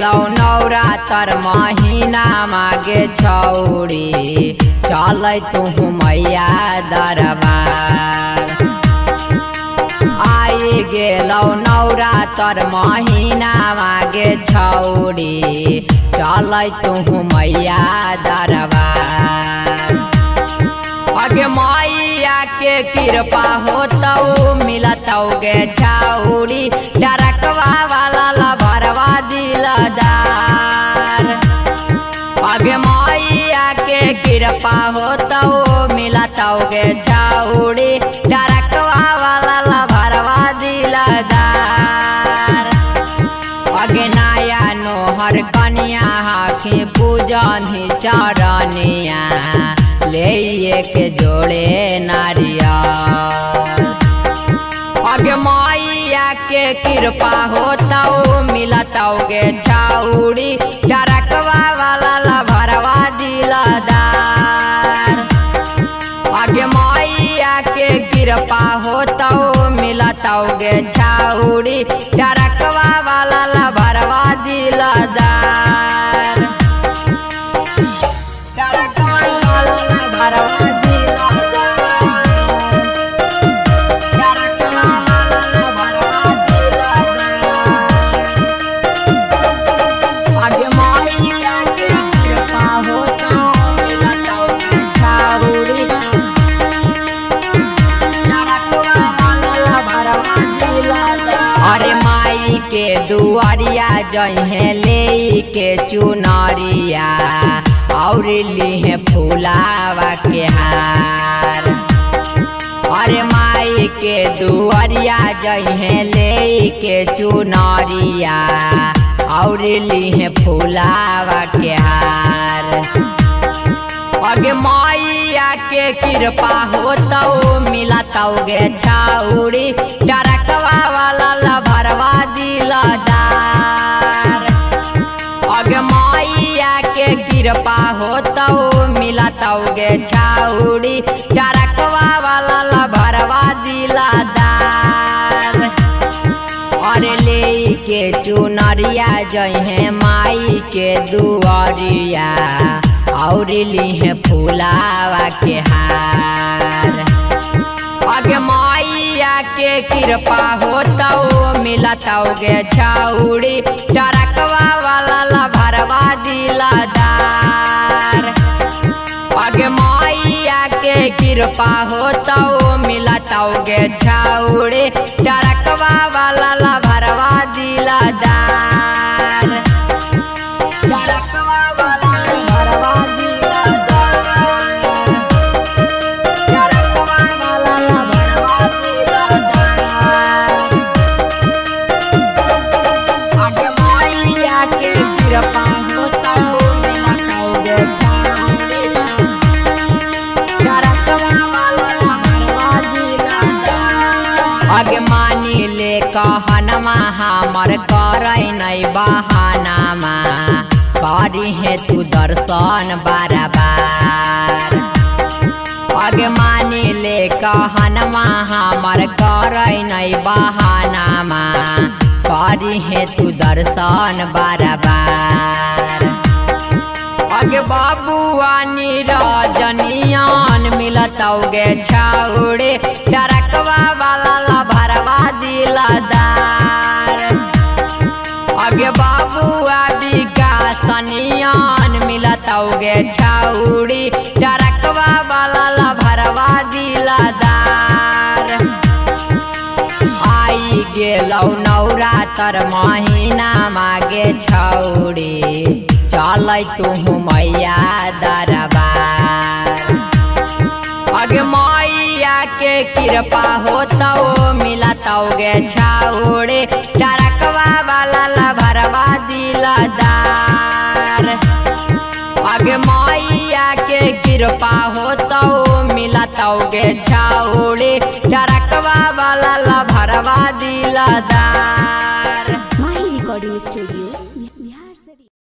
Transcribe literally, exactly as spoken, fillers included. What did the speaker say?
गेलौ नवरातर महीना मागे छौड़ी चलै तू मैया दरबार। आई गेलौ नवरातर महीना मागे छौड़ी चलै तू मैया दरबार। अगे मैया के कृपा होतौ मिलतौ गे छौड़ी डरकवा वाला लभरवा दिलदार। अगे मैया के कृपा होतौ मिलतौ गे छौड़ी डरकवा वाला लभरवा दिलदार। अगे नाया नोहर कन्या हाथी पूजन ही चरनिया ले के जोड़े नारियल। अगे मैया के कृपा होतौ मिलतौ गे छौड़ी डरकवा वाला लभरवा दिलदार। अगे मैया के कृपा होतौ मिलतौ गे छौड़ी डरकवा वाला लभरवा दिलदार। डरकवा वाला लभरवा के दुआरिया जहे ले के चुनरिया और लिहे फूलावा के हार। अरे माई के दुआरिया जहे ले के चुनरिया और लिहे फूलावा के हार। अगे मैया के कृपा होतौ मिलतौ गे छौड़ी डरकवा वाला लभरवा दिलदार। अगे मैया के कृपा होतौ मिलतौ गे छौड़ी डरकवा वाला लभरवा दिलदार। अरे ले के चुनरिया जहे माई के दुआरिया और लिहे फूलावा के हार। अगे मैया के कृपा होतौ मिलतौ गे छौड़ी डरकवा वाला लभरवा दिलदार। अगे मैया के कृपा होतौ मिलतौ गे छौड़ी डरकवा वाला लभरवा दिलदार। डरकवा वाला लभरवा दिलदार। डरकवा वाला लभरवा दिलदार। अगे मैया के कृपा होतौ मिलतौ गे छौड़ी डरकवा वाला लभरवा दिलदार। अगे मानी ले कहनमा हमर करै नै बहानामा करी है तू दर्शन बारबार। अगे मानी ले कहनमा हमर करै नै बहानामा करी है तू दर्शन बारबार। अगे बाबुआ निरजनियान मिलतौ गे छौड़ी डरकवा वाला लभरवा दिलदार। अगे बाबुआ विकासनियान मिलतौ गे छौड़ी डरकवा वाला लभरवा दिलदार। आई गेलौ नवरातर महीना मागे छौड़ी चलै तू मैया दरबार। अगे मैया के कृपा होतौ मिलतौ गे छौड़ी डरकवा वाला लभरवा दिलदार। अगे मैया के कृपा होतौ मिलतौ गे छौड़ी डरकवा वाला लभरवा दिलदार। माही रिकॉर्डिंग स्टूडियो।